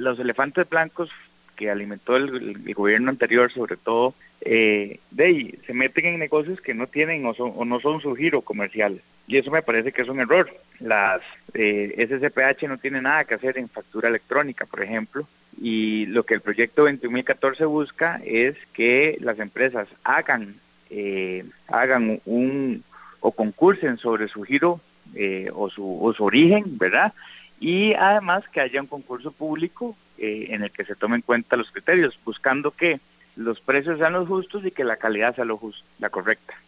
los elefantes blancos que alimentó el gobierno anterior, sobre todo, se meten en negocios que no tienen o no son su giro comercial. Y eso me parece que es un error. Las SCPH no tiene nada que hacer en factura electrónica, por ejemplo, y lo que el proyecto 21.014 busca es que las empresas hagan o concursen sobre su giro o su origen, ¿verdad? Y además que haya un concurso público en el que se tomen en cuenta los criterios, buscando que los precios sean los justos y que la calidad sea la correcta.